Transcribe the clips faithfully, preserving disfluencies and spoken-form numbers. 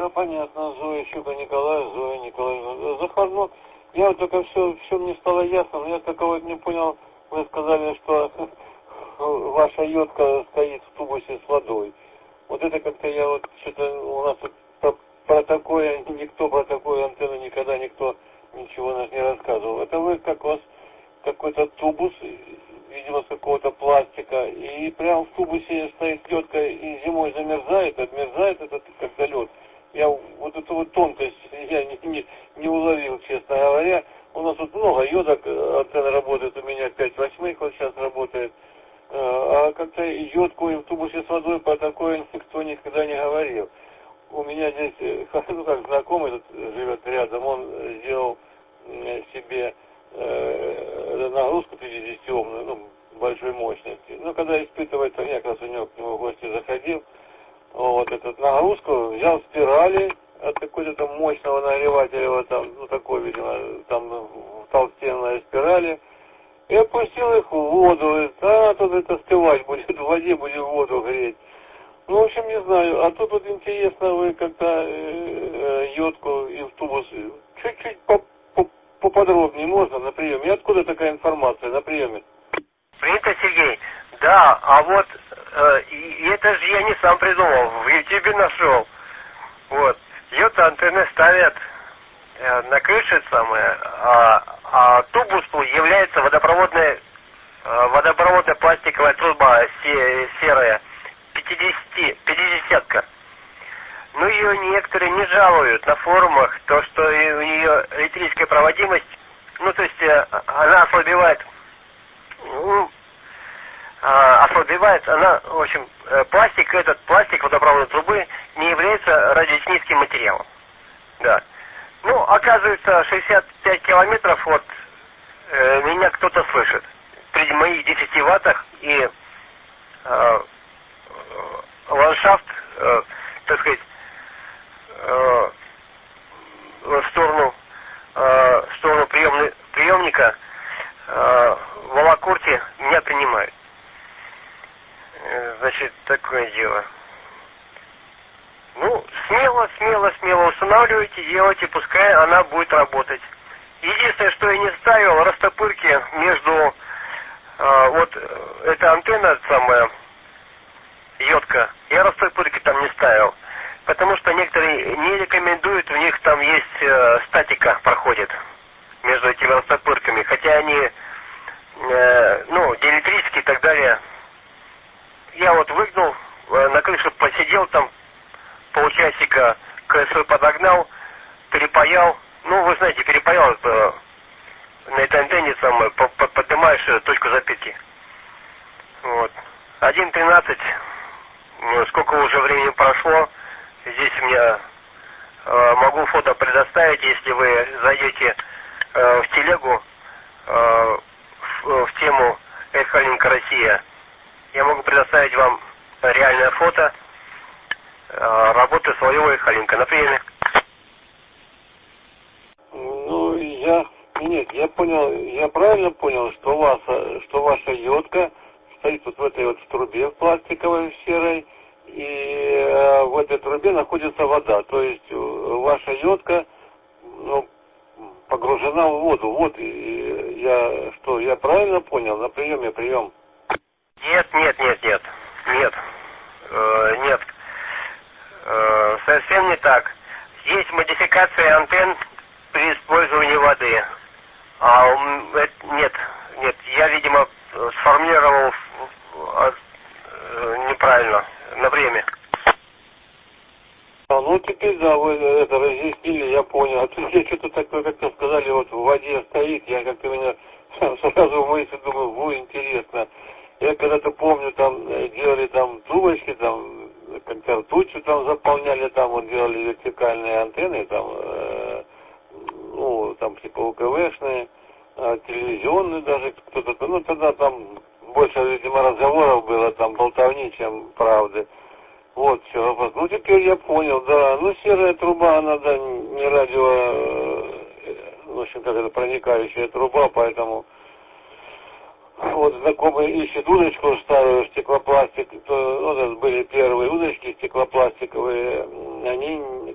все понятно. Зоя Щука Николай, Зоя Николаевна. Захар, ну, я вот только все, все мне стало ясно, но я только вот не понял, вы сказали, что ваша йодка стоит в тубусе с водой. Вот это как-то я вот что-то у нас вот про, про такое, никто про такую антенну никогда никто ничего нас не рассказывал. Это вы как у вас какой-то тубус, видимо, с какого-то пластика, и прямо в тубусе стоит йодка и зимой замерзает, отмерзает этот как-то лед. Я вот эту вот тонкость я не, не, не уловил, честно говоря. У нас тут много йодок, антенна работает, у меня пять восьмых вот сейчас работает. А как-то йодку и в тубусе с водой по такое никто никогда не говорил. У меня здесь, ну как знакомый тут живет рядом, он сделал себе э, нагрузку пятидесятиомную, ну, большой мощности. Ну, когда испытывает, я как раз у него к нему в гости заходил, вот этот нагрузку, взял спирали от какой-то там мощного нагревателя, вот там, ну, такой, видимо, там толстенная спирали, и опустил их в воду, а тут это остывать будет, в воде будем воду греть. Ну, в общем, не знаю, а тут вот интересно, вы как-то э, йодку и в тубус чуть-чуть по, по, поподробнее можно на приеме. И откуда такая информация на приеме? Принято, Сергей. Да, а вот э, и это же я не сам придумал, в Ютубе нашел. Вот. Йод антенны ставят э, на крыше самое, а, а тубус является водопроводная, э, водопроводная пластиковая труба се, серая, пятидесятка. Ну, ее некоторые не жалуют на форумах, то, что у нее электрическая проводимость, ну, то есть э, она ослабевает, ну, ослабевает, она, в общем, пластик, этот пластик водопроводной трубы не является радиотехническим материалом. Да. Ну, оказывается, шестьдесят пять километров от э, меня кто-то слышит. При моих десяти ваттах и э, ландшафт, э, так сказать, э, в сторону, э, в сторону приемный, приемника э, в Алакурте меня принимают. Значит, такое дело. Ну, смело, смело, смело устанавливайте, делайте, пускай она будет работать. Единственное, что я не ставил, растопырки между, э, вот, эта антенна самая, йодка, я растопырки там не ставил. Потому что некоторые не рекомендуют, у них там есть э, статика проходит между этими растопырками. Хотя они, э, ну, диэлектрические и так далее. Я вот выгнул, на крыше посидел там полчасика, КСВ подогнал, перепаял. Ну, вы знаете, перепаял это, на этой антенне самое, поднимаешь точку запитки. Вот. один тринадцать, сколько уже времени прошло, здесь у меня э, могу фото предоставить, если вы зайдете э, в телегу, э, в, в тему «Эхолинка Россия». Я могу предоставить вам реальное фото э, работы своего эхолинка на приеме. Ну, я, нет, я понял, я правильно понял, что у вас, что ваша йодка стоит вот в этой вот трубе пластиковой серой, и э, в этой трубе находится вода, то есть ваша йодка, ну, погружена в воду. Вот, и я, что, я правильно понял, на приеме прием? Нет, нет, нет, нет, нет, э, нет, э, совсем не так. Есть модификация антенн при использовании воды. А э, нет, нет, я, видимо, сформулировал э, неправильно на время. А, ну теперь, да, вы это разъяснили, я понял. А тут я что-то такое, как-то сказали, вот в воде стоит, я как-то меня сразу мысль, думаю, во, интересно. Я когда-то помню, там делали там трубочки, там как-то ртутью там заполняли, там вот делали вертикальные антенны, там, э, ну, там типа УКВшные, э, телевизионные даже кто-то, ну тогда там больше, видимо, разговоров было, там болтовни, чем правды. Вот, все, вопрос. Ну теперь я понял, да, ну серая труба, она, да, не радио, э, в общем, как это, проникающая труба, поэтому... Вот знакомый ищет удочку старую, стеклопластик, то, ну, это были первые удочки стеклопластиковые, они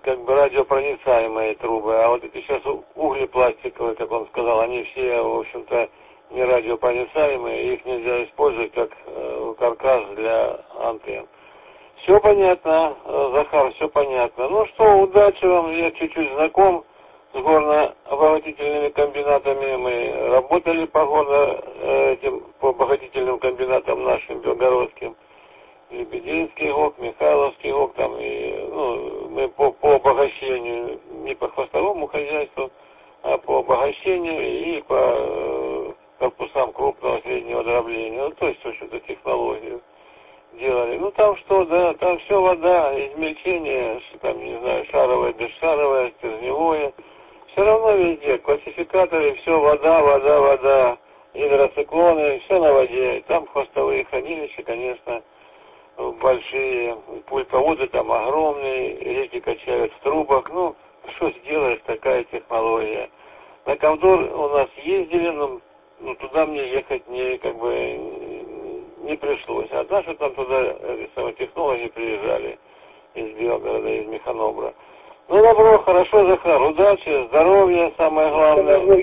как бы радиопроницаемые трубы, а вот эти сейчас углепластиковые, как он сказал, они все, в общем-то, не радиопроницаемые, их нельзя использовать как э, каркас для антенн. Все понятно, Захар, все понятно. Ну что, удачи вам, я чуть-чуть знаком с горно-обогатительными комбинатами, мы работали по горно этим, по обогатительным комбинатам нашим белгородским. Лебединский ГОК, Михайловский ГОК, там, и, ну, мы по, по обогащению, не по хвостовому хозяйству, а по обогащению и по э, корпусам крупного среднего дробления, ну, то есть, в общем-то, технологию делали. Ну, там что, да, там все вода, измельчение, там, не знаю, шаровое, бесшаровое, стержневое, все равно везде, классификаторы, все вода, вода, вода, гидроциклоны, все на воде, там хвостовые хранилища, конечно, большие, пульповоды там огромные, реки качают в трубах, ну, что сделаешь, такая технология. На Ковдор у нас ездили, но ну, туда мне ехать не, как бы, не пришлось. А наши там туда, эти самые технологи приезжали из Белгорода, из Механобра. Ну, добро, хорошо, Захар, удачи, здоровья, самое главное. И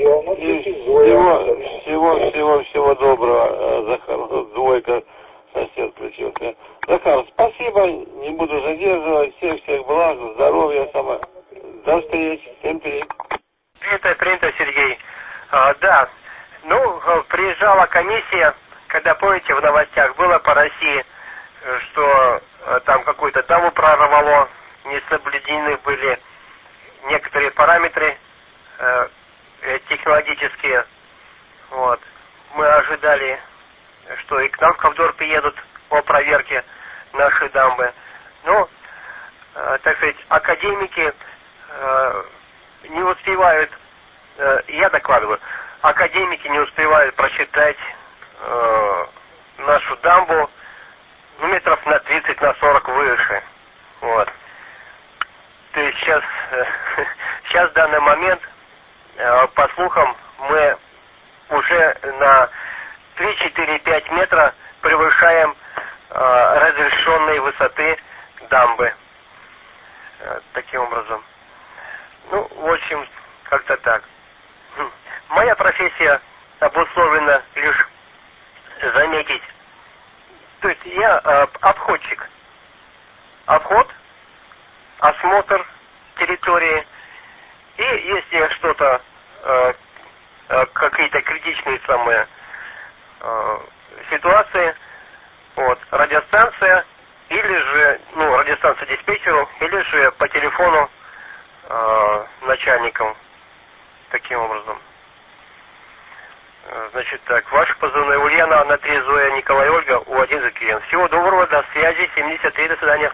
всего, всего, всего, всего доброго, Захар, двойка. Сосед включился. Захар, спасибо, не буду задерживать, всех, всех благ, здоровья, самое. До встречи, всем привет. Принято, принято, Сергей. А, да, ну, приезжала комиссия, когда, помните, в новостях было по России, что там какую-то даму прорвало, не соблюдены были некоторые параметры э, технологические. Вот. Мы ожидали, что и к нам в Ковдор приедут по проверке нашей дамбы. Ну, э, так сказать, академики э, не успевают, э, я докладываю, академики не успевают просчитать э, нашу дамбу, ну, метров на тридцать, на сорок выше. Вот. То есть сейчас, э, сейчас в данный момент, э, по слухам, мы уже на три, четыре, пять метра превышаем э, разрешенные высоты дамбы. Э, таким образом. Ну, в общем, как-то так. Моя профессия обусловлена лишь заметить. То есть я э, обходчик. Обход, осмотр территории. И если что-то, э, э, какие-то критичные самые э, ситуации, вот, радиостанция, или же, ну, радиостанция диспетчеру, или же по телефону э, начальникам. Таким образом. Значит так, ваш позывной Ульяна, Анна три, Зоя, Николай, Ольга, У один Закиен. Всего доброго, до связи, семьдесят три, до свидания.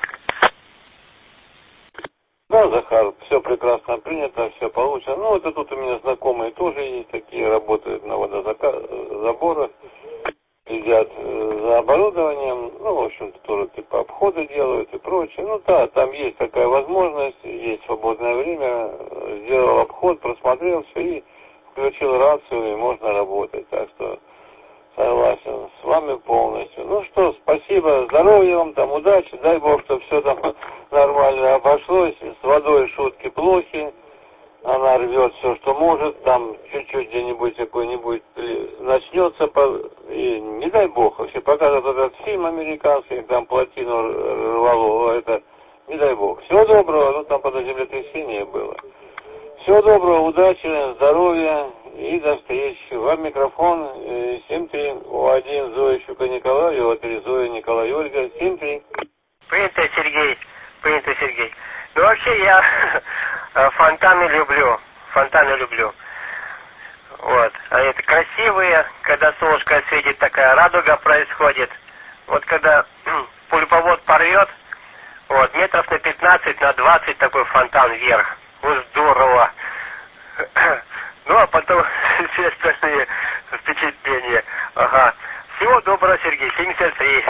Да, Захар, все прекрасно принято, все получено. Ну, это тут у меня знакомые тоже есть, такие работают на водозаборах, следят за оборудованием, ну, в общем-то, тоже типа обходы делают и прочее. Ну, да, там есть такая возможность, есть свободное время, сделал обход, просмотрел все и включил рацию, и можно работать. Так что согласен с вами полностью. Ну что, спасибо, здоровья вам, там, удачи, дай Бог, чтобы все там нормально обошлось. С водой шутки плохи, она рвет все, что может, там чуть-чуть где-нибудь какой-нибудь начнется, и не дай Бог, вообще показывают этот фильм американский, там плотину рвало, это не дай Бог. Всего доброго, ну там потом землетрясение было. Всего доброго, удачи, здоровья и до встречи. Вам микрофон семь три, У один Зоя Щука Николай, У три Зоя Николай Ольга, семь три. Принято, Сергей, принято, Сергей. Ну вообще я фонтаны люблю, фонтаны люблю. Вот, они красивые, когда солнышко светит, такая радуга происходит. Вот когда пульповод порвет, вот, метров на пятнадцать, на двадцать такой фонтан вверх. Вот здорово. Ну, а потом все остальные впечатления. Ага. Всего доброго, Сергей. семьдесят три.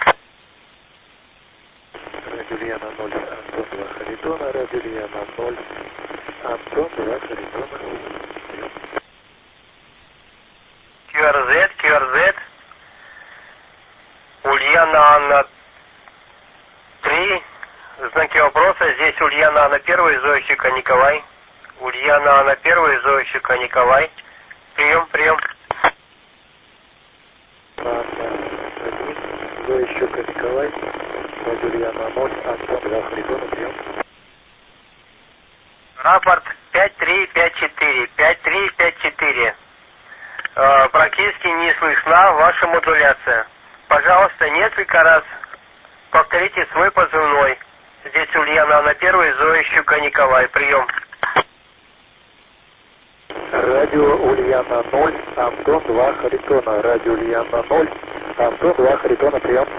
Радиоляна ноль, Антон два Харитона, Радиоляна ноль, Антон два Харитона. кью ар зет, кью ар зет, Ульяна Анна три, знаки вопроса, Ульяна, здесь Ульяна, Анна первая, Зоищика Николай. Ульяна, Анна первая, Зоищика Николай. Прием, прием. Зоищика Николай. Ульяна ноль, Антон два, Харитона, прием. Рапорт пять три пять четыре, пять три пять четыре. Э, практически не слышна ваша модуляция. Пожалуйста, несколько раз повторите свой позывной. Здесь Ульяна, Анна первая, Зоищика Николай. Прием. Радио Ульяна ноль, Антон два, Харитона. Радио Ульяна ноль, Антон два, Харитона, прием.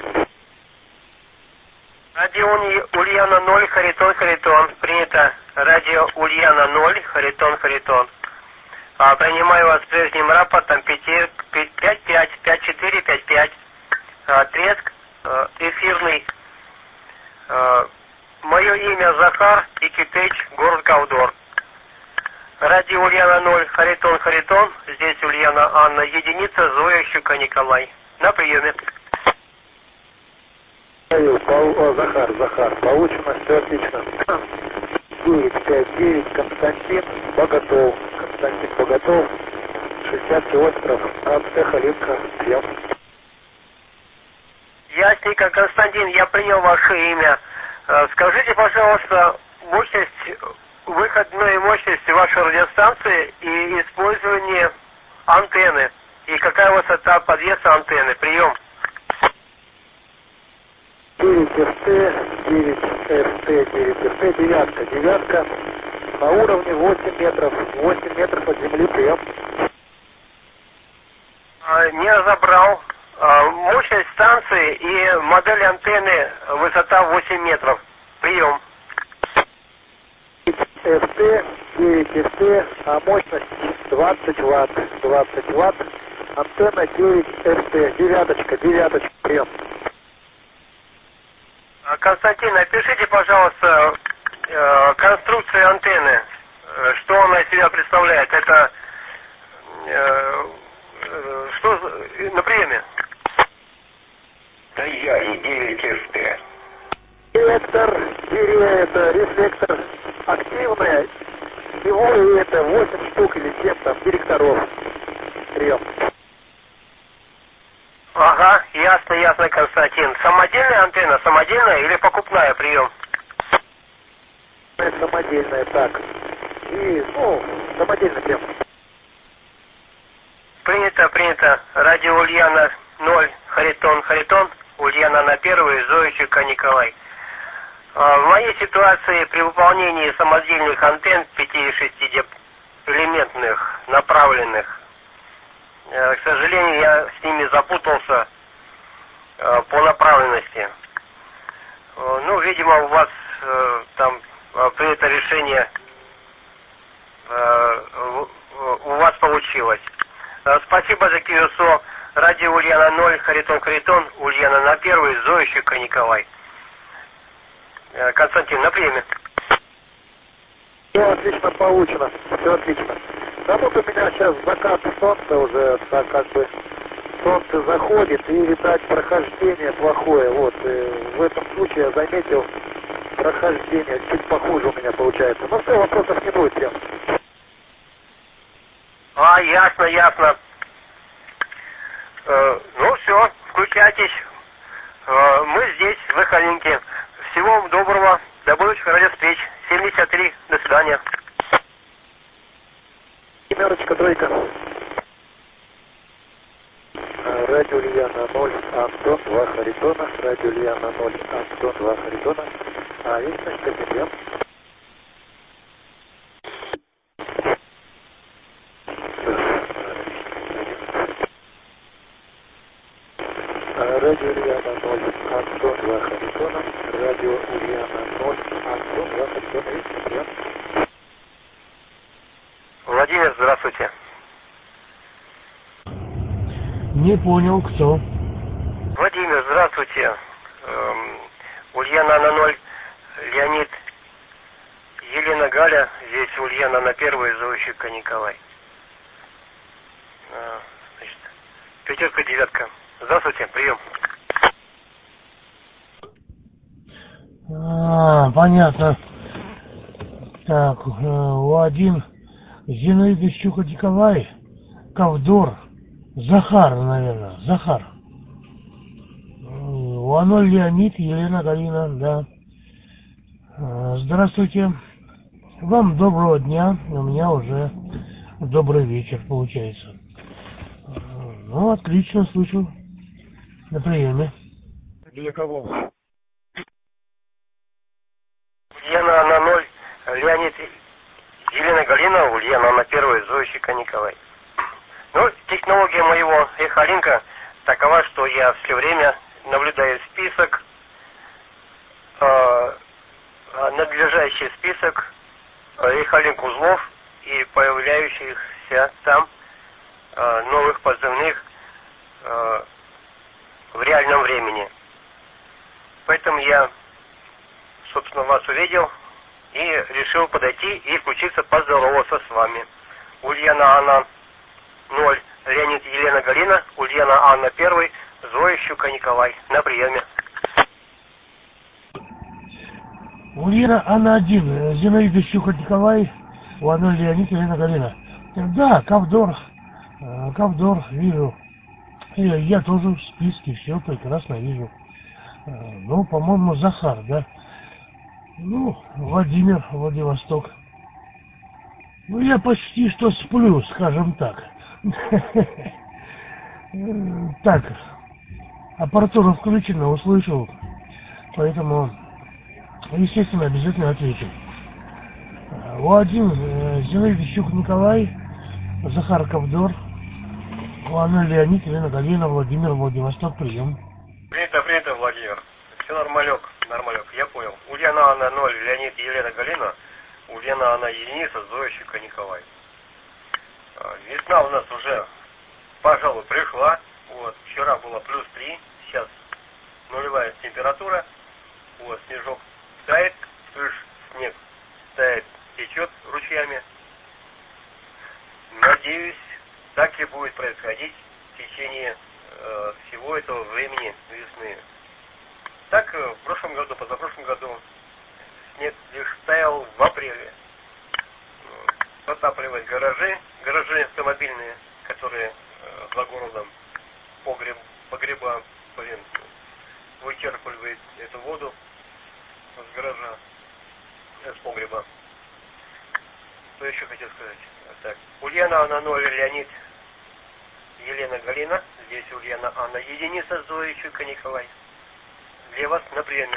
Радио Ульяна ноль, Харитон, Харитон. Принято. Радио Ульяна ноль, Харитон, Харитон. А, принимаю вас с прежним рапортом пять пять пять четыре пять пять. А, Треск а, эфирный. А, мое имя Захар Икитыч, город Ковдор. Радио Ульяна ноль, Харитон, Харитон. Здесь Ульяна Анна единица, Зоищика Николай. На приеме. О, Захар, Захар, получено, все отлично. девять пять девять, Константин Богатов. Константин Богатов, шестьдесят километров от Сахалинка, прием. Ясненько, Константин, я принял ваше имя. Скажите, пожалуйста, мощность, выходной мощности вашей радиостанции и использование антенны. И какая высота подвеса антенны? Прием. девять эф тэ, девять эф тэ, девять эф тэ, девятка, девятка, на уровне восемь метров, восемь метров от земли, прием. Не разобрал. Мощность станции и модель антенны, высота восемь метров. Прием. девять эф тэ, девять эф тэ, а мощность двадцать ватт, двадцать ватт, антенна девять эф тэ, девяточка, девяточка, прием. Константин, опишите, пожалуйста, конструкцию антенны. Что она из себя представляет? Это что на приеме? Да я и девять эф тэ. Рефлектор, это рефлектор активный, всего это восемь штук или семь там директоров. Прием. Ага, ясно, ясно, Константин. Самодельная антенна, самодельная или покупная? Прием. Самодельная, так. И, ну, самодельный прием. Принято, принято. Радио Ульяна ноль, Харитон, Харитон. Ульяна на первой, Зоищика Николай. В моей ситуации при выполнении самодельных антенн пяти-шестиэлементных, направленных, к сожалению, я с ними запутался по направленности. Ну, видимо, у вас там принято решение, у вас получилось. Спасибо за КИОСО. Радио Ульяна ноль, Харитон, Харитон. Ульяна на первой, Зоищика Николай. Константин, на приеме. Все отлично получено, все отлично. Да вот у меня сейчас закат солнца уже, так как бы солнце заходит, и, видать, прохождение плохое. Вот, и в этом случае я заметил, прохождение чуть похуже у меня получается. Но все, вопросов не будет, тем. А, ясно, ясно. Э, ну все, включайтесь. Э, мы здесь, в Сахалинке. Всего вам доброго. До будущих радиовстреч. семьдесят три. До свидания. Семерочка, тройка. Радио Ульяна ноль, Антон два, Харитона. Радио Ульяна ноль, Антон два, Харитона. А, есть точка прием. Радио Ульяна ноль, Антон два, Харитона. Радио Ульяна ноль, Антон два, Харитона. Есть прием. Владимир, здравствуйте. Не понял, кто? Владимир, здравствуйте. Эм, Ульяна на ноль, Леонид, Елена Галя, здесь Ульяна на первой, Зоищика Николай. А, значит, пятерка, девятка. Здравствуйте, прием. А, А, понятно. Так, у один Зинаида Щука Николай, Ковдор, Захар, наверное, Захар. У Аноль Леонид, Елена Галина, да. Здравствуйте. Вам доброго дня. У меня уже добрый вечер получается. Ну, отлично, слышу. На приеме. Для кого? Ульяна на ноль, Леонид, Елена Галина, Ульяна на первой, Зоя Щука Николай. Ну, технология моего эхолинка такова, что я все время наблюдаю список, э, надлежащий список эхолинк узлов и появляющихся там э, новых позывных э, в реальном времени. Поэтому я, собственно, вас увидел и решил подойти и включиться, поздороваться с вами. Ульяна Анна ноль, Леонид Елена Галина, Ульяна Анна первый, Зоя Щука Николай. На приеме. Ульяна Анна один, Зинаида Щука Николай, у Аноль Леонид Елена Галина. Да, Ковдор, Ковдор, вижу. Я тоже в списке, все прекрасно вижу. Ну, по-моему, Захар, да? Ну, Владимир, Владивосток. Ну, я почти что сплю, скажем так. Так, аппаратура включена, услышал. Поэтому, естественно, обязательно отвечу. У один Зинаида Щука Николай, Захар Ковдор, у Анны Леонид, Елена Галина, Владимир, Владивосток, прием. Принято, принято, Владимир. Все нормалек, нормалек, я понял. Ульяна Анна ноль, Леонид Елена Галина, Ульяна Анна единица, Зоя Щука Николай. Весна у нас уже, пожалуй, пришла. Вот, вчера было плюс три, сейчас нулевая температура. Вот, снежок тает, слышь, снег тает, течет ручьями. Надеюсь, так и будет происходить в течение э, всего этого времени весны. Так, в прошлом году, позапрошлом году снег лишь таял в апреле. Затапливать гаражи, гаражи автомобильные, которые э, за городом, погреб, погреба, блин, вычерпывают эту воду с гаража, с погреба. Что еще хотел сказать? Так, Ульяна Анна ноль, Леонид Елена Галина, здесь Ульяна Анна единица, Зоя Щука Николай. Для вас на приеме.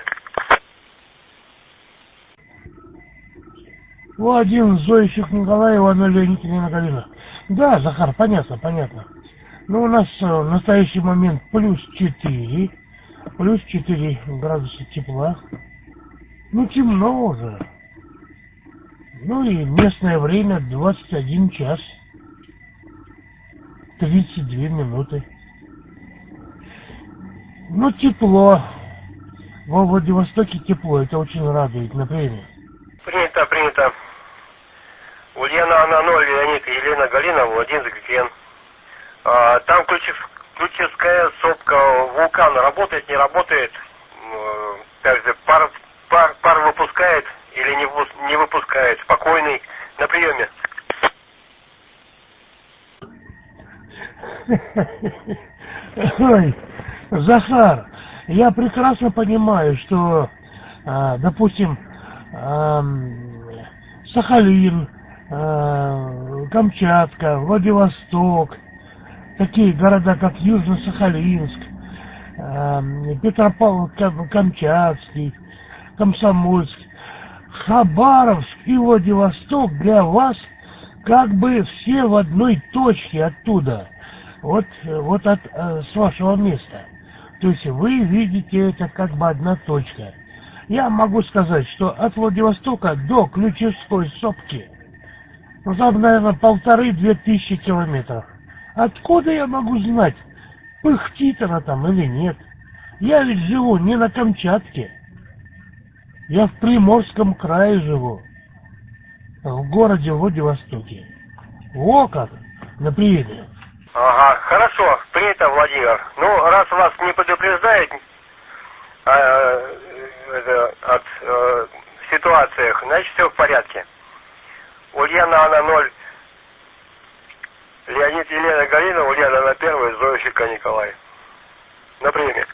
У один Зоя Щука Николай, у Анны Леонид Елена Галина. Да, Захар, понятно, понятно. Ну, у нас в настоящий момент плюс четыре, плюс четыре градуса тепла. Ну, темно уже. Ну и местное время двадцать один час тридцать две минуты. Ну, тепло. Во Владивостоке тепло, это очень радует, например. Принято, принято. Ульяна Анна ноль, Леонид Елена Галина, Владимир Ген. А, там ключев, ключевская сопка, вулкан работает, не работает? Как же, пар, пар, пар выпускает или не, не выпускает? Спокойный. На приеме. Ой, Захар, я прекрасно понимаю, что, э, допустим, э, Сахалин, э, Камчатка, Владивосток, такие города, как Южно-Сахалинск, э, Петропавловск-Камчатский, Комсомольск, Хабаровск и Владивосток для вас как бы все в одной точке оттуда. Вот, вот от, э, с вашего места. То есть вы видите это как бы одна точка. Я могу сказать, что от Владивостока до Ключевской сопки, ну, там, наверное, полторы-две тысячи километров. Откуда я могу знать, пыхтит она там или нет? Я ведь живу не на Камчатке. Я в Приморском крае живу. В городе Владивостоке. Во как, на приеме. Ага, хорошо, принято, Владимир. Ну, раз вас не предупреждает, э, это, от э, ситуациях, значит, все в порядке. Ульяна Анна ноль, Леонид Елена Галина, Ульяна Анна первая, Зоя Щека Николай. На приеме.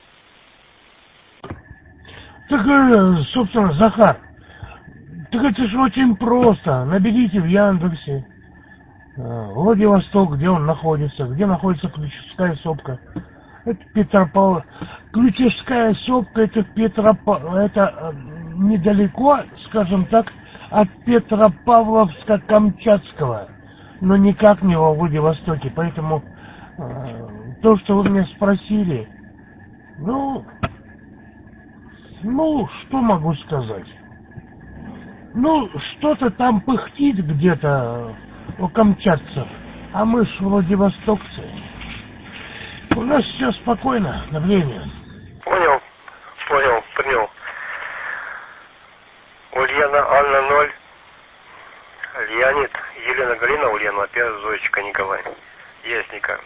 Так, э, собственно, Захар, так это же очень просто. Наберите в Яндексе э, Владивосток, где он находится, где находится Ключевская сопка. Это Петропавл... Ключевская сопка, это Петропавл... Это э, недалеко, скажем так, от Петропавловска-Камчатского, но никак не во Владивостоке. Поэтому э, то, что вы меня спросили, ну, ну, что могу сказать? Ну, что-то там пыхтит где-то у камчатцев, а мы ж владивостокцы. У нас все спокойно, на время. Понял, понял, принял. Ульяна Анна ноль, Леонид Елена Галина, Ульяна первая, Зоечка Николай. Ясненько.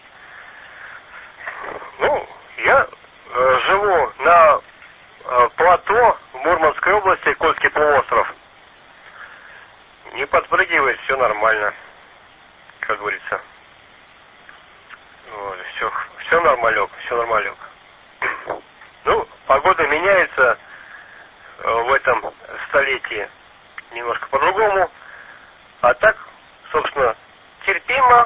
Ну, я э, живу на э, плато в Мурманской области, Кольский полуостров. Не подпрыгивает, все нормально, как говорится. Вот, все, все нормалек, все нормалек. Ну, погода меняется э, в этом столетии немножко по-другому. А так, собственно, терпимо.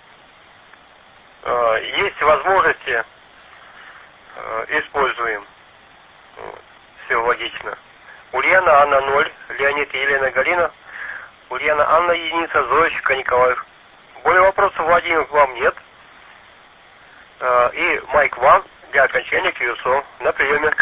Э, есть возможности, э, используем. Все логично. Ульяна Анна ноль, Леонид и Елена Галина, Ульяна Анна единица, Зоечка Николаев. Более вопросов, Владимир, к вам нет. Э, и Майк вам для окончания кью эс о на приеме.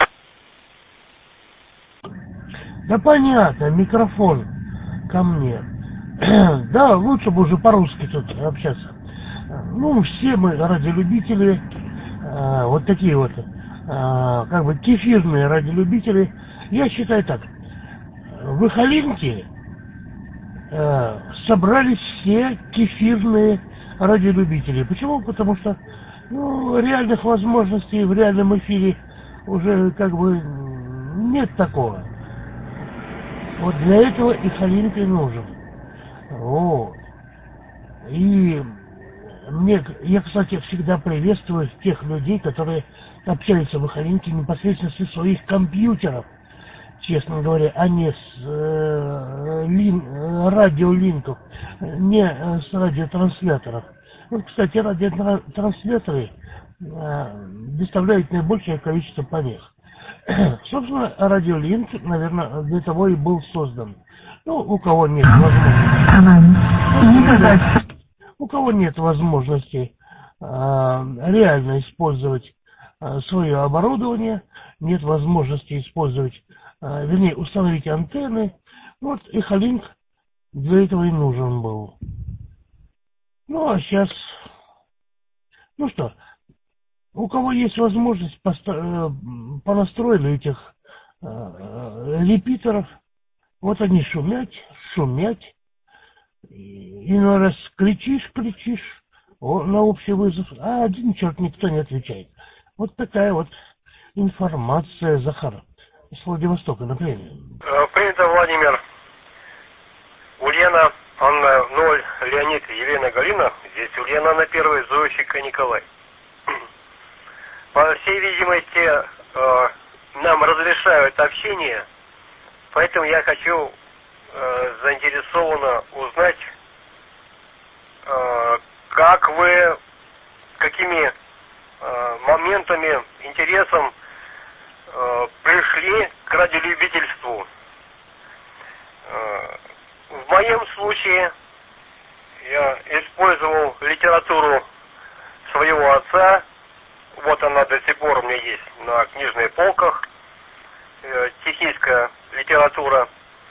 Да понятно, микрофон ко мне. Да, лучше бы уже по-русски тут общаться. Ну, все мы радиолюбители, э, вот такие вот, э, как бы кефирные радиолюбители. Я считаю так, в Ихалинке э, собрались все кефирные радиолюбители. Почему? Потому что, ну, реальных возможностей в реальном эфире уже как бы нет такого. Вот для этого Ихалинка и нужен. Вот. И мне, я, кстати, всегда приветствую тех людей, которые общаются в Ихалинке непосредственно со своих компьютеров, честно говоря, а не с э, лин, радиолинков, не с радиотрансляторов. Вот, кстати, радиотрансляторы э, доставляют наибольшее количество помех. Собственно, радиолинк, наверное, для того и был создан. Ну, у кого нет возможности, у кого нет возможности э, реально использовать э, свое оборудование, нет возможности использовать, э, вернее, установить антенны, вот Ихалинк для этого и нужен был. Ну, а сейчас, ну что, у кого есть возможность, поста- понастроили этих э, репитеров, вот они шумят, шумят, и иной раз кричишь, кричишь о, на общий вызов, а один черт никто не отвечает. Вот такая вот информация, Захар, с Владивостока, например. Принято, Владимир. Ульяна Анна ноль, Леонид Елена Галина. Здесь Ульяна Анна первая, Зоечка Николай. По всей видимости, э, нам разрешают общение, поэтому я хочу э, заинтересованно узнать, э, как вы, какими э, моментами, интересом э, пришли к радиолюбительству. Э, в моем случае я использовал литературу своего отца. Вот она до сих пор у меня есть на книжных полках. Э, техническая литература.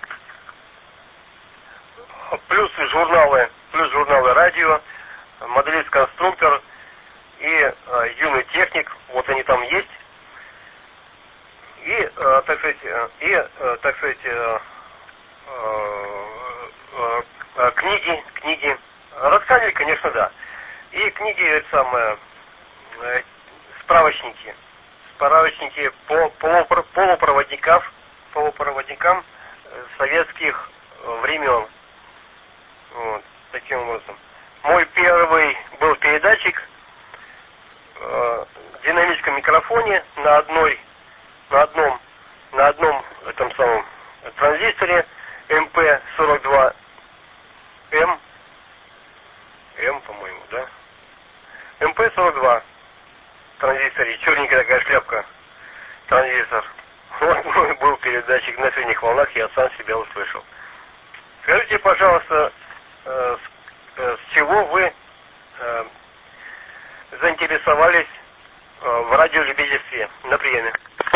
Плюс журналы, плюс журналы радио, моделист-конструктор и э, юный техник. Вот они там есть. И, э, так сказать, э, и, э, так сказать, э, э, э, книги, книги. Рассказали, конечно, да. И книги, это самое, э, справочники. справочники по полупро, полупроводников, полупроводникам советских времен. Вот, таким образом. Мой первый был передатчик э, в динамическом микрофоне на одной, на одном, на одном этом самом транзисторе эм пэ сорок два эм, М, по-моему, да? эм пэ сорок два транзисторе, черненькая такая шляпка, транзистор. Вот мой был передатчик на средних волнах, я сам себя услышал. Скажите, пожалуйста, э, с, э, с чего вы э, заинтересовались э, в радиолюбительстве на приеме?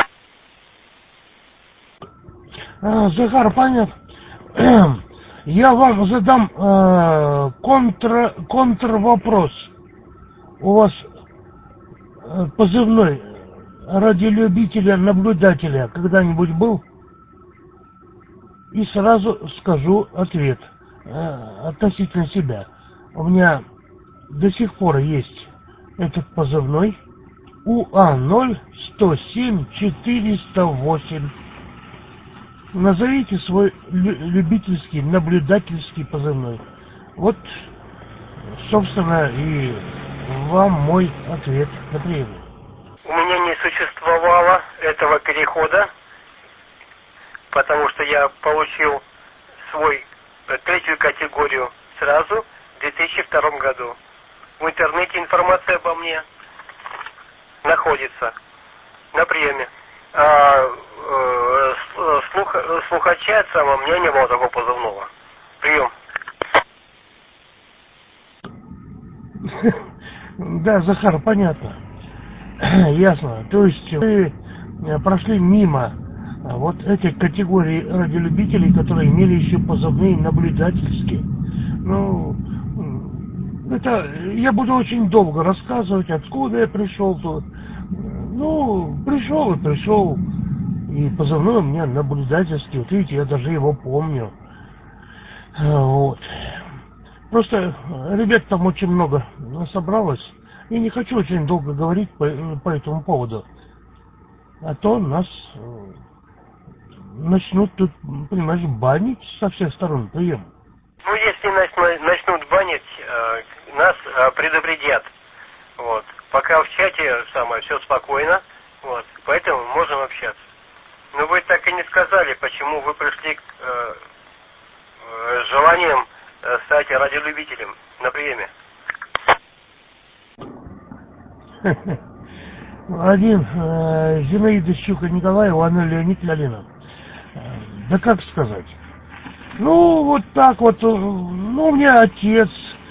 А, Захар, понятно. Я вам задам э, контр, контрвопрос. У вас э, позывной радиолюбителя-наблюдателя когда-нибудь был? И сразу скажу ответ э, относительно себя. У меня до сих пор есть этот позывной У А ноль сто семь четыреста восемь. Назовите свой любительский, наблюдательский позывной. Вот, собственно, и вам мой ответ на прием. У меня не существовало этого перехода, потому что я получил свой третью категорию сразу в две тысячи втором году. В интернете информация обо мне находится на приеме. А э, слух, слухача самого, у меня не было такого позывного. Прием. Да, Захар, понятно. Ясно. То есть вы прошли мимо вот этих категорий радиолюбителей, которые имели еще позывные наблюдательские. Ну, это я буду очень долго рассказывать, откуда я пришел тут. Ну, пришел и пришел. И позывной у меня наблюдательский. Вот видите, я даже его помню. Вот. Просто ребят там очень много собралось. И не хочу очень долго говорить по, по этому поводу. А то нас начнут тут, понимаешь, банить со всех сторон. Прием. Ну, если нас начнут банить, нас предупредят. Вот. Пока в чате самое все спокойно. Вот. Поэтому можем общаться. Но вы так и не сказали, почему вы пришли к э, э, желанием э, стать радиолюбителем на приеме. Один э, Зинаида Щука Николаева, Анна Леонид Лялина. Да как сказать? Ну, вот так вот. Ну, у меня отец,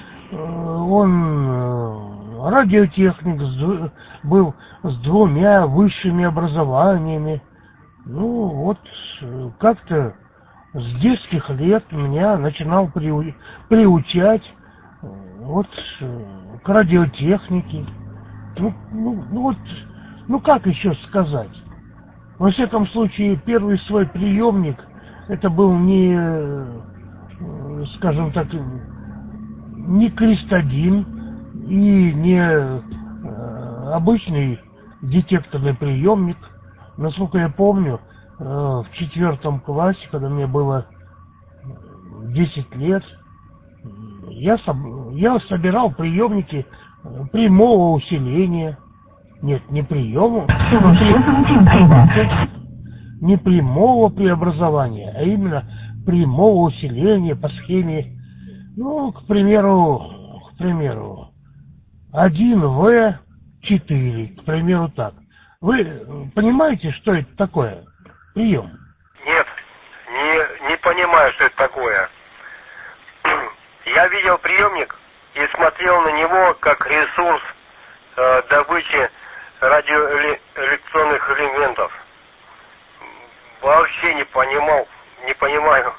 он радиотехник, был с двумя высшими образованиями. Ну, вот как-то с детских лет меня начинал приу- приучать вот к радиотехнике. Ну, ну, ну вот, ну как еще сказать? Во всяком случае, первый свой приемник, это был не, скажем так, не Кристадин и не обычный детекторный приемник. Насколько я помню, в четвертом классе, когда мне было десять лет, я, соб- я собирал приемники прямого усиления. Нет, не приема, не прямого преобразования, а именно прямого усиления по схеме, ну, к примеру, к примеру, один вэ четыре, к примеру, так. Вы понимаете, что это такое? Прием. Нет, не, не понимаю, что это такое. Я видел приемник и смотрел на него как ресурс э, добычи радиоэлектронных элементов. Вообще не понимал, не понимаю,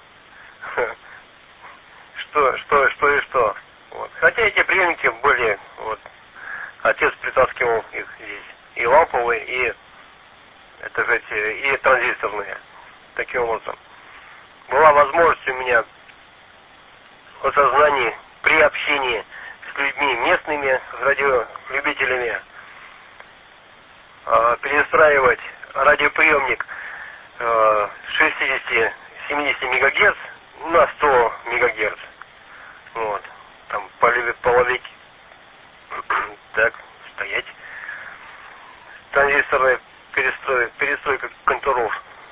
что, что, что и что. Вот. Хотя эти приемники были, вот, отец притаскивал их здесь, и ламповые, и, это же эти, и транзисторные, таким образом. Была возможность у меня в осознании при общении с людьми местными, с радиолюбителями, э, перестраивать радиоприемник э, шестьдесят-семьдесят мегагерц на сто мегагерц. Вот. Там половики. Так, стоять. Транзисторная перестройка, перестройка контуров.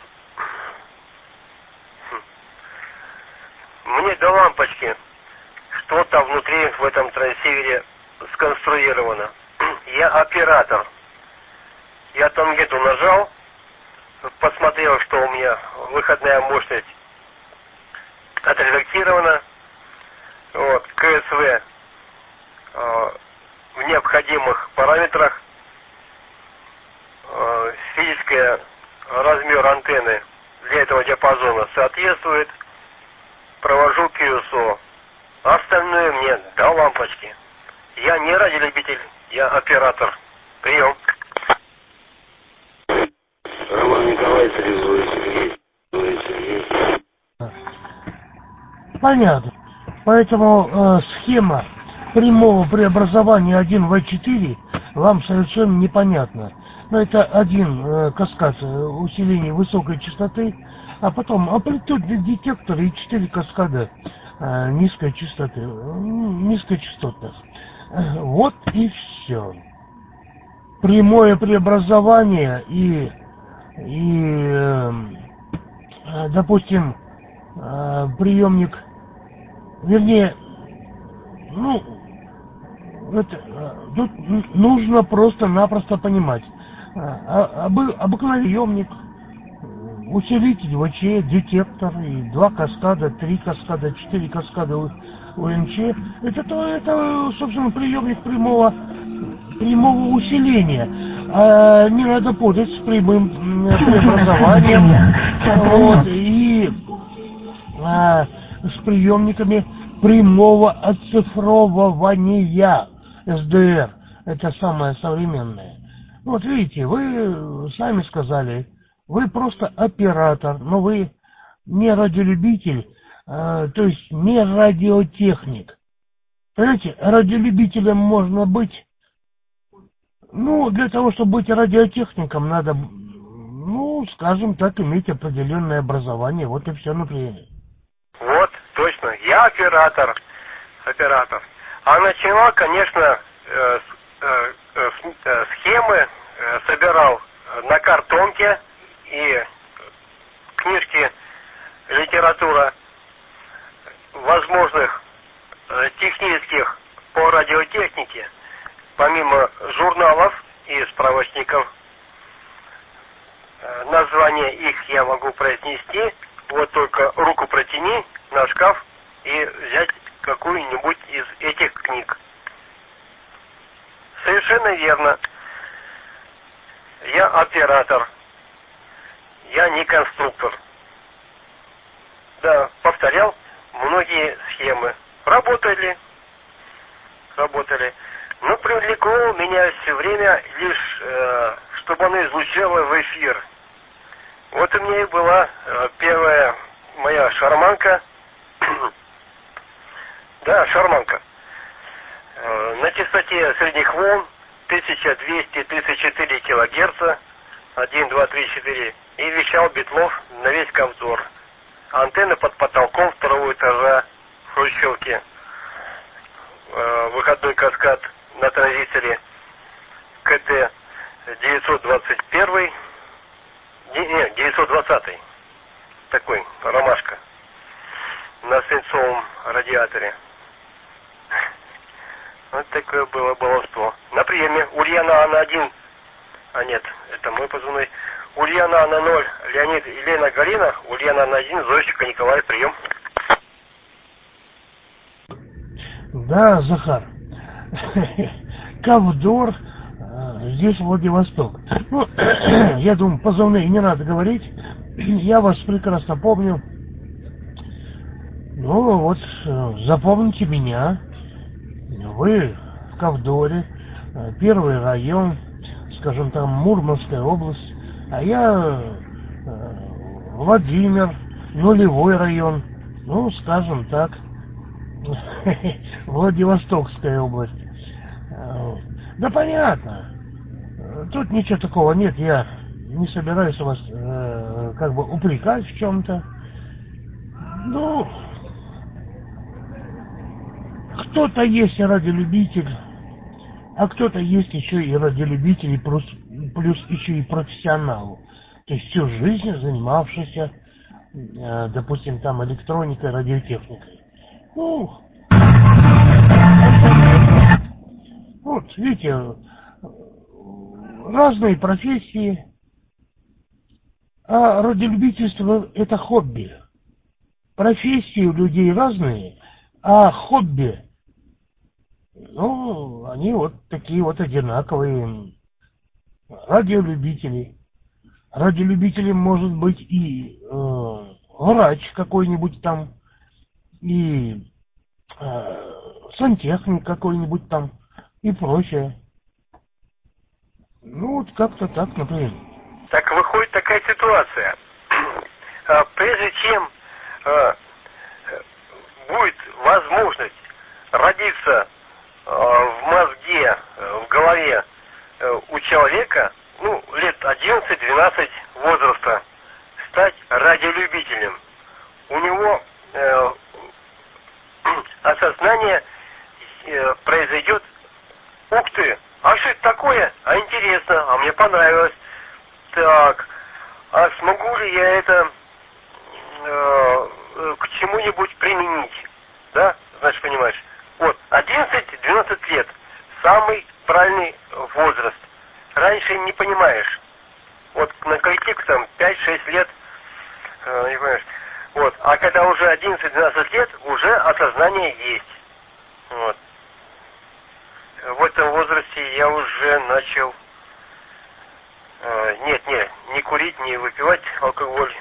Мне до лампочки, что там внутри в этом трансивере сконструировано. Я оператор. Я тангенту нажал, посмотрел, что у меня выходная мощность отредактирована. Вот, КСВ э, в необходимых параметрах. Э, физический размер антенны для этого диапазона соответствует. Провожу пи эс о. Остальное мне до лампочки. Я не радиолюбитель, я оператор. Прием. Роман Николаевич или Зоя Сергей? Зоя Сергей. Понятно. Поэтому э, схема прямого преобразования один вэ четыре вам совершенно непонятна. Но это один э, каскад э, усиления высокой частоты, а потом амплитудный детектор и четыре каскада э, низкой частоты, э, низкочастотных. Э, вот и все. Прямое преобразование и, и э, э, допустим, э, приемник, вернее, ну, это, э, тут нужно просто-напросто понимать. Э, об, обыкновенный приемник, усилитель ВЧ, детектор и два каскада, три каскада, четыре каскада УНЧ. Это, то, это, собственно, приемник прямого, прямого усиления. А не надо путать с прямым преобразованием вот, и а, с приемниками прямого оцифровывания эс дэ эр. Это самое современное. Вот видите, вы сами сказали, вы просто оператор, но вы не радиолюбитель, э, то есть не радиотехник. Понимаете, радиолюбителем можно быть, ну, для того, чтобы быть радиотехником, надо, ну, скажем так, иметь определенное образование, вот и все, например. Вот, точно, я оператор, оператор. А начала, конечно, э, э, э, э, схемы э, собирал на картонке, и книжки, литература возможных э, технических по радиотехнике, помимо журналов и справочников. Э, название их я могу произнести, вот только руку протяни на шкаф и взять какую-нибудь из этих книг. Совершенно верно. Я оператор. Я не конструктор. Да, повторял многие схемы. Работали. Работали. Но привлекло меня все время лишь, э, чтобы оно излучало в эфир. Вот у меня и была э, первая моя шарманка. Да, шарманка. Э, на частоте средних волн тысяча двести тридцать четыре килогерца. один, два, три, четыре. И вещал Бетлов на весь Ковдор. Антенна под потолком второго этажа в Хрущевке. Э, выходной каскад на транзисторе КТ девятьсот двадцать один. Не, девятьсот двадцать. Такой, ромашка. На свинцовом радиаторе. Вот такое было баловство. На приеме Ульяна Анна один. А нет, это мой позывной. Ульяна Анна ноль, Леонид и Лена Галина, Ульяна Анна один, Зоечка Николай, прием. Да, Захар. Ковдор, здесь Владивосток. Ну, я думаю, позывные не надо говорить. Я вас прекрасно помню. Ну вот, запомните меня. Вы в Ковдоре, первый район, скажем там, Мурманская область. А я э, Владимир, нулевой район, ну, скажем так, Владивостокская область. Да понятно. тут ничего такого нет, я не собираюсь вас э, как бы упрекать в чем-то. Ну, кто-то есть радиолюбитель, а кто-то есть еще и радиолюбитель, плюс, плюс еще и профессионал. То есть всю жизнь занимавшийся, э, допустим, там электроникой, радиотехникой. Ну, вот, видите, разные профессии, а радиолюбительство – это хобби. Профессии у людей разные, а хобби, ну, они вот такие вот одинаковые. Радиолюбители. Радиолюбителем может быть и э, врач какой-нибудь там, и э, сантехник какой-нибудь там, и прочее. Ну, вот как-то так, например. Так выходит такая ситуация. Прежде чем э, будет возможность родиться э, в мозге, э, в голове э, у человека, ну, лет одиннадцать-двенадцать возраста, стать радиолюбителем, у него э, осознание э, произойдет: ух ты, а что это такое? А интересно, а мне понравилось. Так, а смогу ли я это э, к чему-нибудь применить? Да, значит, понимаешь? Вот, одиннадцать-двенадцать лет, самый правильный возраст. Раньше не понимаешь. Вот на коллектив там пять-шесть лет, э, не понимаешь. Вот, а когда уже одиннадцать-двенадцать лет, уже осознание есть. Вот. В этом возрасте я уже начал э, нет, нет, не курить, не выпивать алкоголь,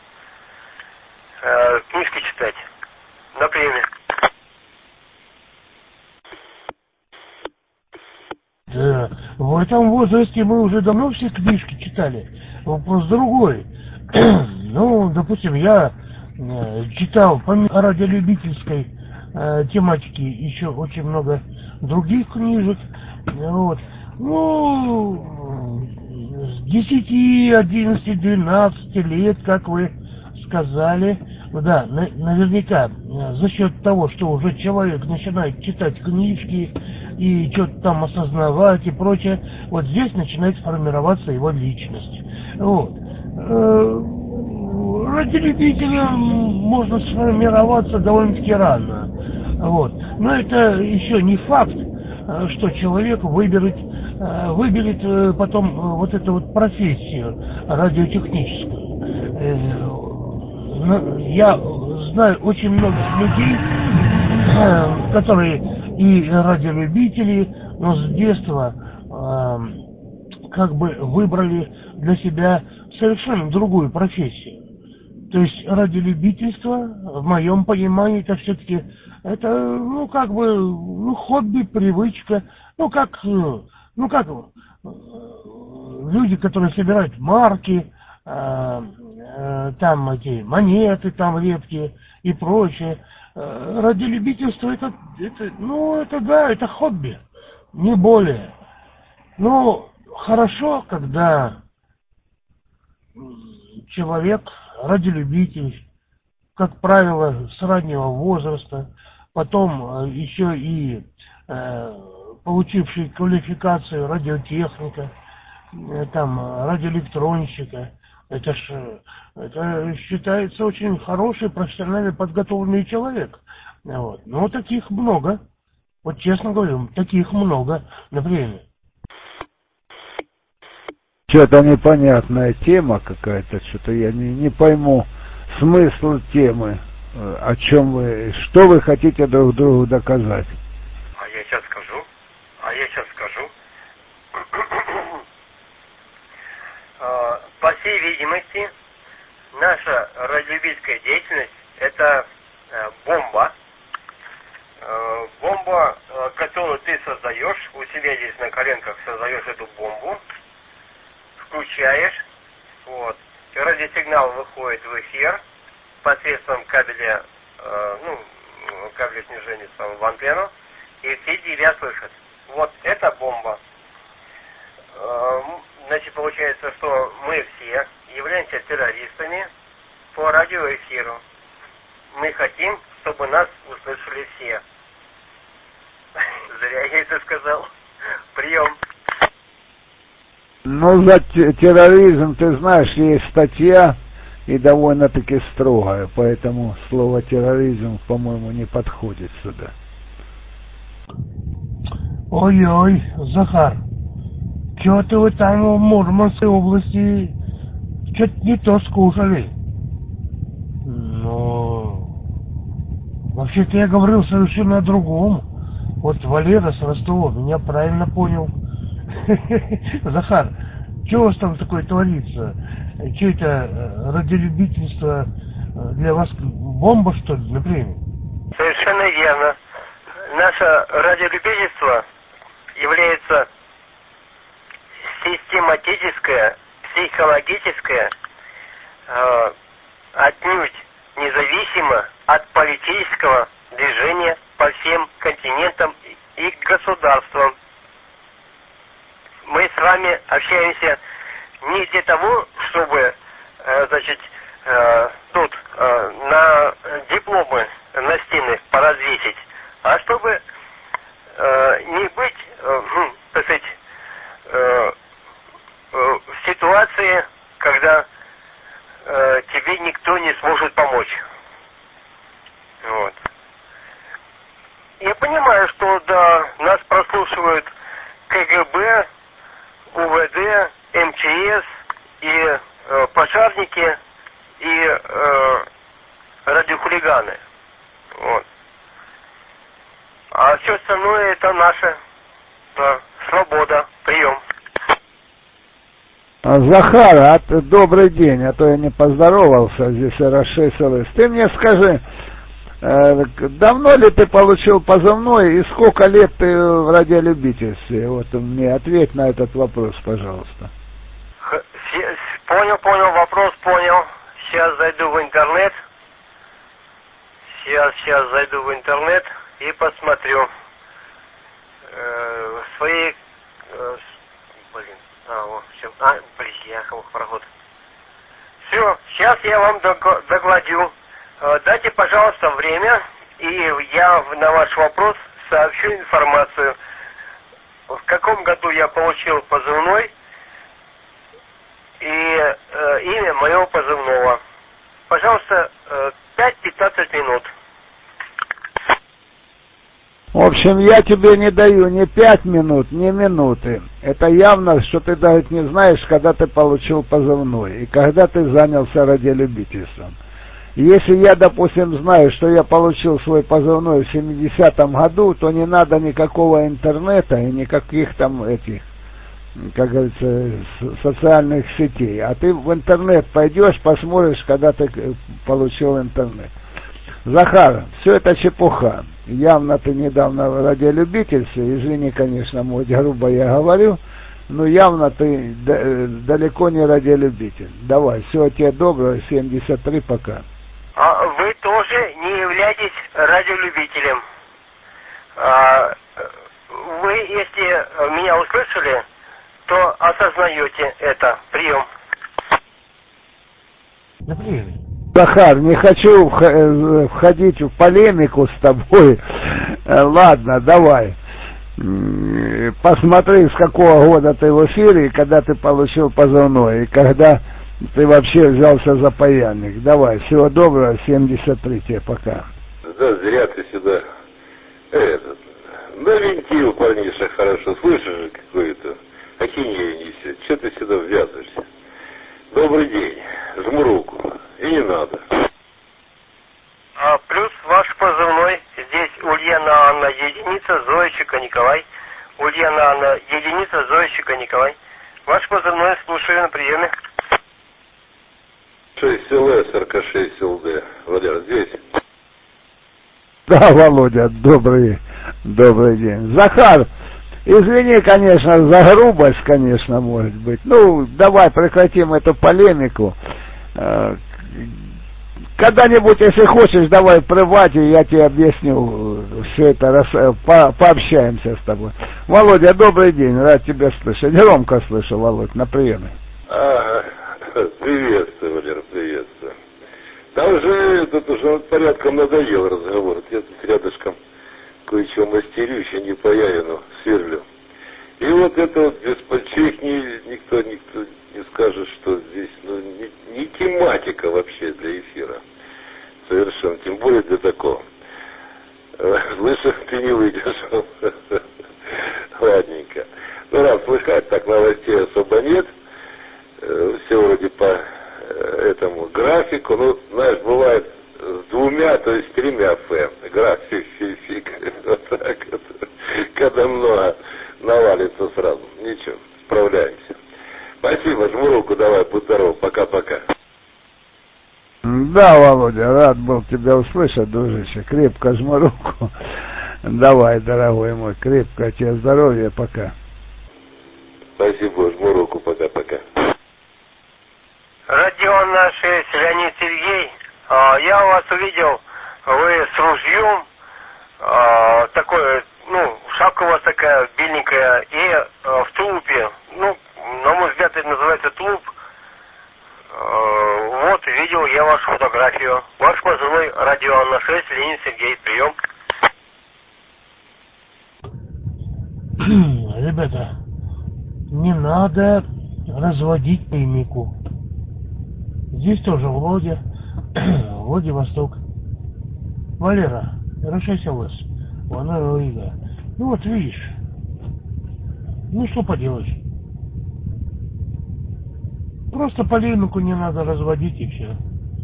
э, книжки читать на время. Да, в этом возрасте мы уже давно все книжки читали. Вопрос другой. Ну, допустим, я э, читал помимо радиолюбительской э, тематики еще очень много других книжек. Вот. Ну, с десяти, одиннадцати, двенадцати лет, как вы сказали, да, на, наверняка за счет того, что уже человек начинает читать книжки и что-то там осознавать и прочее, вот здесь начинает формироваться его личность. Вот. Радиолюбителем можно сформироваться довольно-таки рано. Вот. Но это еще не факт, что человек выберет, выберет потом вот эту вот профессию радиотехническую. Я знаю очень многих людей, которые и радиолюбители, но с детства как бы выбрали для себя совершенно другую профессию. То есть радиолюбительство, в моем понимании, это все-таки, это, ну, как бы, ну, хобби, привычка, ну, как, ну, как люди, которые собирают марки, э, э, там эти монеты, там редкие и прочее. Э, радиолюбительство, это, это, ну, это, да, это хобби, не более. Ну, хорошо, когда человек, радиолюбитель, как правило, с раннего возраста, потом еще и э, получивший квалификацию радиотехника, э, там, радиоэлектронщика, это ж это считается очень хороший, профессионально подготовленный человек. Вот. Но таких много. Вот честно говорю, таких много, например. Что-то непонятная тема какая-то, что-то я не, не пойму смысл темы, о чем вы, что вы хотите друг другу доказать. А я сейчас скажу, а я сейчас скажу. По всей видимости, наша радиолюбительская деятельность – это бомба, бомба, которую ты создаешь, у себя здесь на коленках создаешь эту бомбу, включаешь, вот, и радиосигнал выходит в эфир посредством кабеля, э, ну, кабеля снижения в антенну, и все тебя слышат. Вот эта бомба. значит, получается, что мы все являемся террористами по радиоэфиру. Мы хотим, чтобы нас услышали все. Зря я это сказал. Прием. Ну, за терроризм, ты знаешь, есть статья, и довольно-таки строгая, поэтому слово терроризм, по-моему, не подходит сюда. Ой-ой, Захар, чё-то вы там в Мурманской области что-то не то скушали. Но вообще-то я говорил совершенно о другом. Вот Валера с Ростова меня правильно понял. Захар, что у вас там такое творится? Что это, радиолюбительство для вас бомба, что ли, например? Совершенно верно. Наше радиолюбительство является систематическое, психологическое, э, отнюдь независимо от политического движения по всем континентам и государствам. Мы с вами общаемся не для того, чтобы, э, значит, э, тут э, на дипломы на стены поразвесить, а чтобы э, не быть, э, так сказать, э, э, в ситуации, когда э, тебе никто не сможет помочь. Вот. Я понимаю, что да, нас прослушивают КГБ, УВД, МЧС и э, пожарники и э, радиохулиганы. Вот. А все остальное это наша да, свобода. Прием. Захар, а, добрый день, а то я не поздоровался, здесь расшесилось. Ты мне скажи, э, давно ли ты получил позывной и сколько лет ты в радиолюбительстве? Вот мне ответь на этот вопрос, пожалуйста. Х- понял, понял, вопрос понял. Сейчас зайду в интернет. Сейчас, сейчас зайду в интернет и посмотрю э, свои... Э, блин, а, вот, все. А, блин, я проход. Все, сейчас я вам докладю. Э, дайте, пожалуйста, время, и я на ваш вопрос сообщу информацию. В каком году я получил позывной и э, имя моего позывного. Пожалуйста, э, пять-пятнадцать минут. В общем, я тебе не даю ни пять минут, ни минуты. Это явно, что ты даже не знаешь, когда ты получил позывной и когда ты занялся радиолюбительством. Если я, допустим, знаю, что я получил свой позывной в семидесятом году, то не надо никакого интернета и никаких там этих, как говорится, социальных сетей. А ты в интернет пойдешь, посмотришь, когда ты получил интернет. Захар, все это чепуха. Явно ты недавно в радиолюбительстве, извини, конечно, может, грубо я говорю, но явно ты далеко не радиолюбитель. Давай, всего тебе доброго, семьдесят три, пока. А вы тоже не являетесь радиолюбителем. А, вы, если меня услышали, то осознаете это. Прием. Например. Захар, не хочу входить в полемику с тобой. Ладно, давай. Посмотри, с какого года ты в эфире, и когда ты получил позывной, и когда ты вообще взялся за паяльник. Давай, всего доброго, семьдесят три тебе, пока. Да, зря ты сюда этот, навинтил, парниша, хорошо. Слышишь же, какую-то ахинею несет. Че ты сюда ввязываешься? Добрый день. Жму руку. И не надо. А, плюс ваш позывной. Здесь Ульяна Анна, единица, Зоечка Николай. Ульяна Анна, единица, Зоечка Николай. Ваш позывной, слушаю на приеме. шесть эл эс, эр ка шесть эл дэ. Валера, здесь? Да, Володя, добрый, добрый день. Захар, извини, конечно, за грубость, конечно, может быть. Ну, давай прекратим эту полемику. когда-нибудь, если хочешь, давай при Вате, я тебе объясню все это, раз, по, пообщаемся с тобой. Володя, добрый день, рад тебя слышать. Громко слышу, Володь, на приеме. А, приветствую, Валера, приветствую. Да уже, тут уже порядком надоел разговор. Я тут рядышком кое-чего мастерю, еще не по Ярину сверлю. И вот это вот без пальчик ни, никто, никто не скажет, что здесь ну, не, не тематика вообще для эфира. Совершенно, тем более для такого. Слышишь, ты не выдержал. Ладненько. Ну, раз слыхать, так новостей особо нет. Все вроде по этому графику. Ну, знаешь, бывает с двумя, то есть тремя Ф. График, фиг. Вот так вот. Когда много навалится сразу. Ничего, справляемся. Спасибо, жму руку, давай, будь здоров. Пока-пока. Да, Володя, рад был тебя услышать, дружище. Крепко жму руку. Давай, дорогой мой, крепко тебе здоровья, пока. Спасибо, жму руку, пока-пока. Родион наш шесть, Леонид Сергей. Я у вас увидел, вы с ружьем, такой, ну, шапка у вас такая беленькая, и в тулупе, ну, на мой взгляд, это называется тулуп. Вот, видел я вашу фотографию. Ваш позывной Родион на шесть, Леонид Сергей, прием. Ребята, не надо разводить полемику. Здесь тоже Володя, Владивосток. Валера, решайся в лес. Вона Рига. Ну вот видишь. Ну что поделаешь. Просто полемику не надо разводить и все.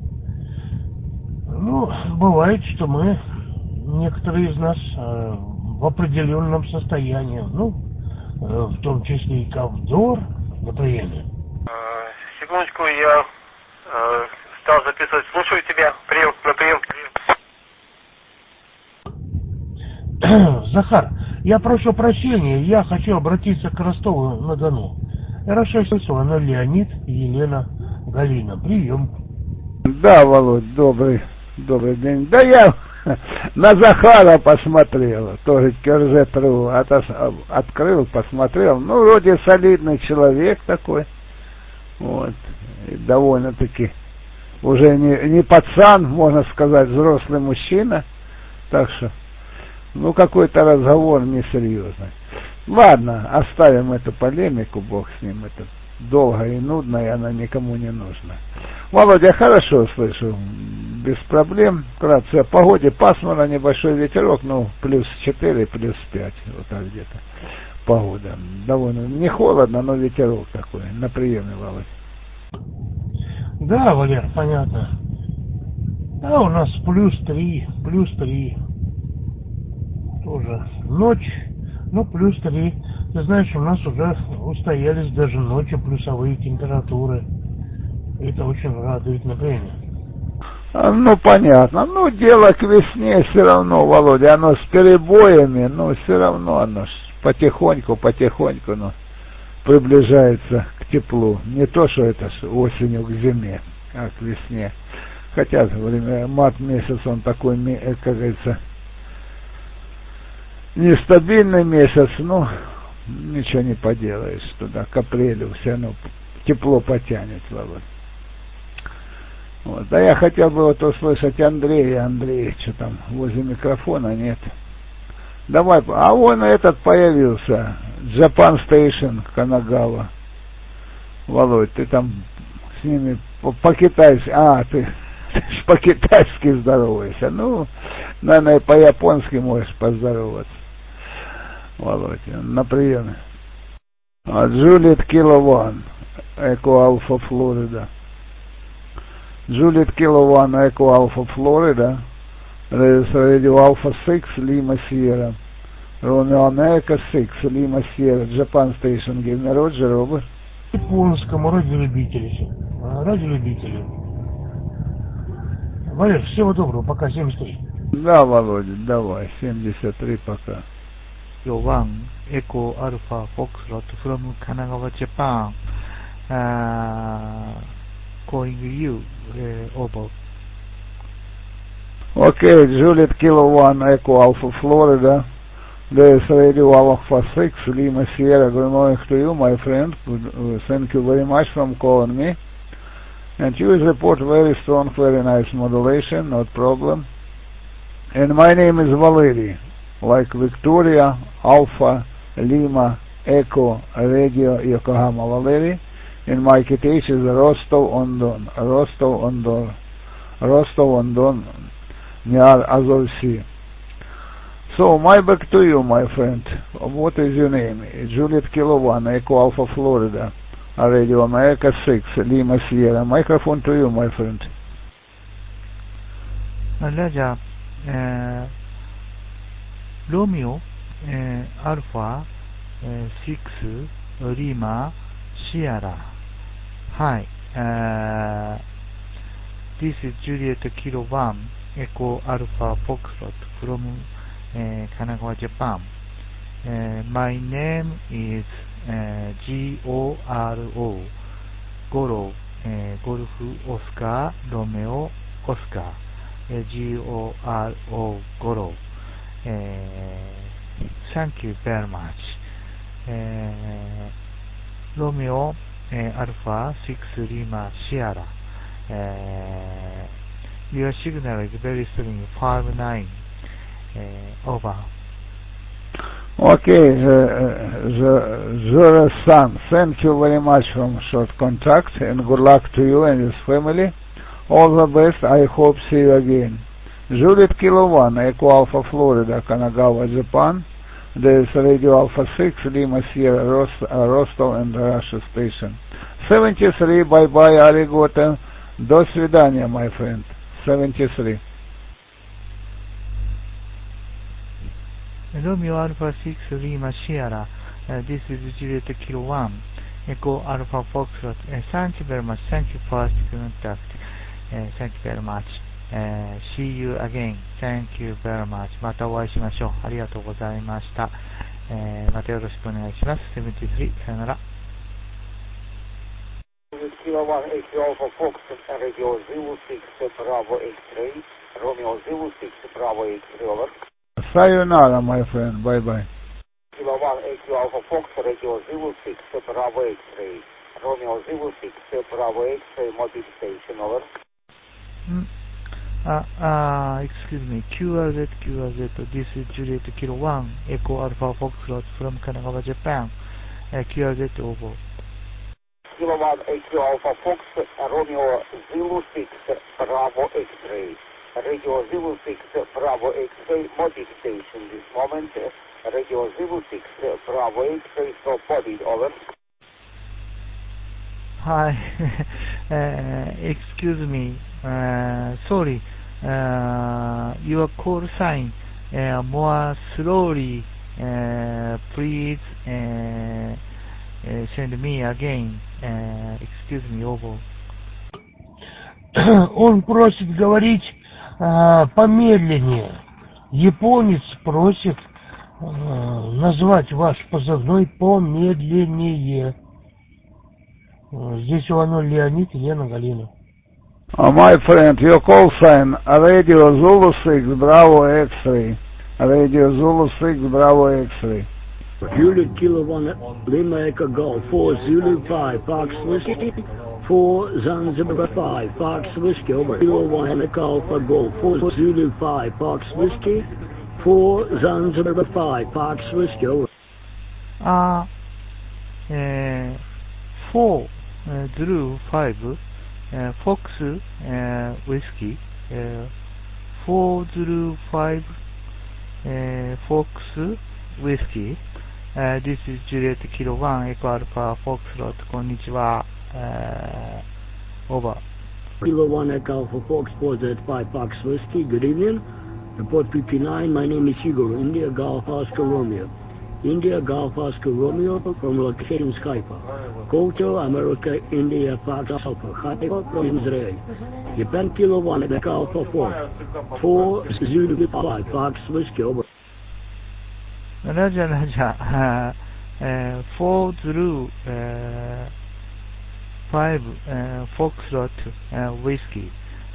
Ну, бывает, что мы, некоторые из нас, э, в определенном состоянии, ну, э, в том числе и Ковдор, на приеме. Секундочку, я э, стал записывать. Слушаю тебя. Прием, на прием. Захар, я прошу прощения, я хочу обратиться к Ростову-на-Дону. Рашельсона, Леонид, Елена, Галина. Прием. Да, Володь, добрый, добрый день. Да я на Захара посмотрел, тоже КРЖ-ТРУ открыл, посмотрел. Ну, вроде солидный человек такой. Вот. И довольно-таки уже не, не пацан, можно сказать, взрослый мужчина. Так что, ну, какой-то разговор несерьезный. Ладно, оставим эту полемику, бог с ним, это долго и нудно, и она никому не нужна. Володя, хорошо слышу, без проблем. Вкратце о погоде, пасмурно, небольшой ветерок, ну, плюс четыре, плюс пять, вот так где-то погода. Довольно не холодно, но ветерок такой, на приеме, Володя. Да, Валер, понятно. Да, у нас плюс три, плюс три. Тоже ночь. Ну, плюс три. Ты знаешь, у нас уже устоялись даже ночью плюсовые температуры. Это очень радует, например. Ну, понятно. Ну, дело к весне все равно, Володя. Оно с перебоями, но все равно оно потихоньку, потихоньку, но приближается к теплу. Не то, что это осенью к зиме, а к весне. Хотя, время, март месяц, он такой, как говорится, нестабильный месяц, ну, ничего не поделаешь, туда к апрелю все равно тепло потянет, Володь. Вот. Да я хотел бы вот услышать Андрея, Андрей, что там, возле микрофона нет. Давай, а вон этот появился, Japan Station, Канагава. Володь, ты там с ними по-китайски, а, ты по-китайски здороваешься, ну, наверное, и по-японски можешь поздороваться. Володь, на приеме. Джулиет Килован, Эко Алфа Флорида. Джулиет Килован, Эко Алфа Флорида. Radio Alpha six, Lima Sierra. Romeo America six, Lima Sierra. Japan Station, give me Roger, over. Японскому радиолюбителю. Радиолюбителю. Валер, всего доброго, пока, семьдесят три. Да, Володя, давай, семьдесят три пока. One Echo Alpha Foxtrot from Kanagawa, Japan. Uh, calling you uh, over. Okay, Juliet Kilo one Echo Alpha Florida. There is Radio Alpha six Lima Sierra. Good morning to you, my friend. Thank you very much for calling me. And you report very strong, very nice modulation, not problem. And my name is Valery, like Victoria, Alpha, Lima, Echo, Radio, Yokohama, Valery. And my K T H is Rostov-on-Don, Rostov-on-Don, Rostov-on-Don, near Azov Sea. So, my back to you, my friend. What is your name? Juliet Kilo one, Echo Alpha Florida, Radio America six, Lima Sierra. Microphone to you, my friend. Raja, uh, Romeo, uh, Alpha, uh, six, Lima, Sierra. Hi, uh, this is Juliet Kilo one, Echo Alpha Foxtrot from uh, Kanagawa, Japan. Uh, my name is uh, G O R O, Goro, uh, Golf Oscar, Romeo, Oscar, uh, G O R O, Goro. Uh, thank you very much. Uh, Romeo, uh, Alpha, six, Lima, Sierra. Uh, your signal is very strong, five nine. Uh, over. Okay, the Sun, thank you very much for short contact and good luck to you and your family. All the best, I hope see you again. Juliet Kilo one, Echo Alpha Florida, Kanagawa, Japan. There is Radio Alpha six, Lima Sierra, Rost, uh, Rostov and Russia station. seventy-three, bye-bye, arigato. До свидания, my friend. seventy-three. Romeo Alpha six, Lima Sierra. Uh, this is Juliet Kilo one, Echo Alpha Foxtrot. Uh, thank you very much. Thank you for the contact. Uh, thank you very much. Uh, see you again. Thank you very much. またお会いしましょう。ありがとうございました。えー、またよろしくお願いします。セブンティースリー、さよなら。 Kilo one, Echo Alpha Foxtrot, Radio Zulu six, Bravo X-Ray, Romeo Zulu six, Bravo X-Ray, over. Sayonara, my friend. Bye-bye. Kilo one, Echo Alpha Fox, Radio Zulu six, Bravo X-Ray, Romeo Zulu six, Bravo X-Ray, Mobile Station, over. Mm. Uh, uh, excuse me, Q R Z, Q R Z, this is Juliet Kilo one, Echo Alpha Foxtrot from Kanagawa, Japan. Uh, Q R Z, over. Kilo one, Echo Alpha Fox, Romeo Zulu six, Bravo X-Ray. Radio Zulu six, Bravo X-Ray, Mobile Station. This moment, Radio Zulu six, Bravo X-Ray, so bodied, over. Hi, uh, excuse me, uh, sorry, uh, your call sign, uh, more slowly, uh, please, uh, uh, send me again, uh, excuse me, over. Он просит говорить э, помедленнее. Японец просит э, назвать ваш позывной помедленнее. Здесь у Ану Леонид и Лена Галина. Uh, my friend, your call sign, Radio Zulu six, Bravo X-Ray. Radio Zulu six, Bravo X-Ray. Juliet Kilo one, Lima Echo Golf, four Zulu five, Fox Whiskey, four Zanzibar five, Fox Whiskey, over. Kilo one, Echo Alpha Golf, four Zulu five, Fox Whiskey, four Zanzibar five, Fox Whiskey, over. Uh, uh, four uh, Zulu five, uh, Fox uh, Whiskey, uh, four Zulu five, uh, Fox Whiskey. Uh, this is Juliet Kilo one, Echo Alpha Foxtrot. Konnichiwa. Uh, over. Kilo one, Echo Alpha Fox, four Z five, Fox Whiskey. Good evening. Report fifty-nine. My name is Igor. India Golf Oscar Romeo. India Golf Oscar Romeo from location Skype. Culture America India Fox Alpha. Haifa from Israel. Japan Kilo one, Echo Alpha four. four Zulu five, Fox Whiskey. Over. Raja Raja, uh, uh, four Zulu uh, five uh, Foxtrot uh, Whiskey.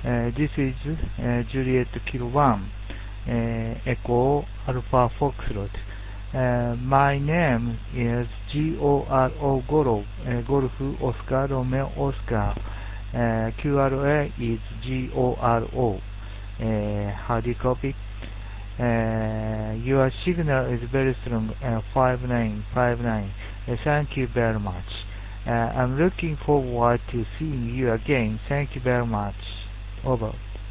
Uh, this is uh, Juliet Kilo one, uh, Echo Alpha Foxtrot. Uh, my name is G O R O Goro, uh, Golf Oscar Romeo Oscar. Uh, Q R A is G O R O. Uh, how do you copy? Uh, your signal is very strong, uh, five nine five nine. Uh, thank you very much. Uh, I'm looking forward to seeing you again. Thank you very much. Over.